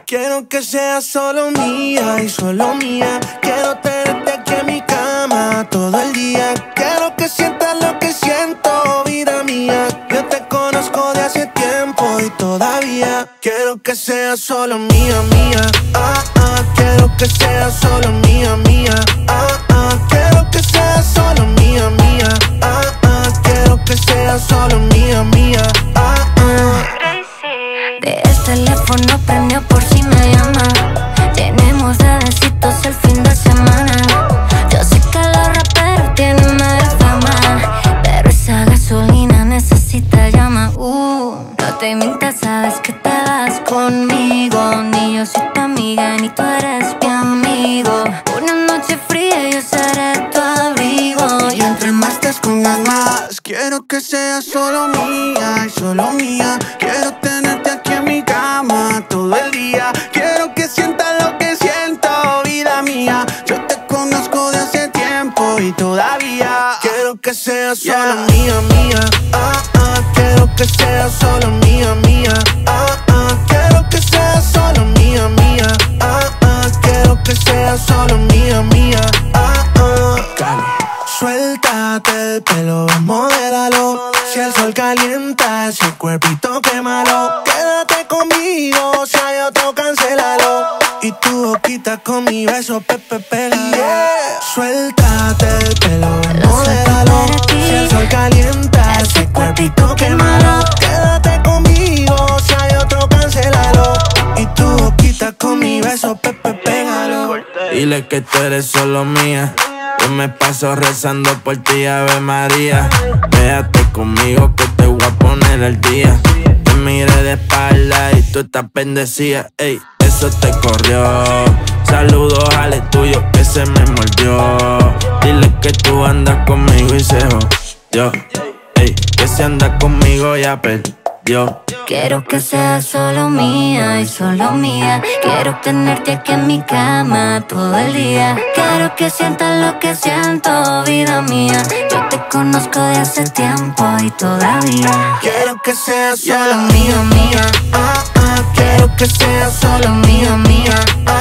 Quiero que seas solo mía y solo mía. Quiero tenerte aquí en mi cama todo el día. Quiero que sientas lo que siento, vida mía. Yo te conozco de hace tiempo y todavía quiero que seas solo mía, mía. Quiero que seas solo mía, mía. Quiero que seas solo mía, mía. Quiero que seas solo mía, mía. De este teléfono premio por si me llama. Tenemos de besitos el fin de semana. Yo sé que los raperos tienen mala fama, pero esa gasolina necesita llama. No te mientas, sabes que te vas conmigo. Ni yo soy tu amiga, ni tú eres mi amigo. Una noche fría yo seré tu abrigo. Y entre más te escondas más, quiero que seas solo mía y solo mía. Quiero tenerte aquí en mi cama todo el día. Quiero que sientas lo que siento, vida mía. Yo te conozco de hace tiempo y todavía quiero que seas solo mía, mía. Quiero que seas solo mía, mía. Quiero que seas solo mía, mía. Quiero que seas solo mía, mía. Suéltate el pelo, modéralo. Si el sol calienta ese cuerpito, quémalo. Quédate conmigo, si hay otro, cancélalo. Y tu boquita con mi beso, pega. Suéltate el pelo, modéralo. Si el sol calienta ese cuerpito, quémalo. Quédate conmigo, si hay otro, cancélalo. Y tu boquita con mi beso, pégalo. Dile que tú eres solo mía. Yo me paso rezando por ti, Ave María. Quédate conmigo que te voy a poner al día. Te miré de espalda y tú estás bendecida. Ey, eso te corrió. Saludos al tuyo que se me mordió. Dile que tú andas conmigo y se jodió. Ey, que si andas conmigo ya perdió. Quiero que seas solo mía y solo mía. Quiero tenerte aquí en mi cama todo el día. Quiero que sientas lo que siento, vida mía. Yo te conozco de hace tiempo y todavía quiero que seas solo mía, mía. Quiero que seas solo mía, mía.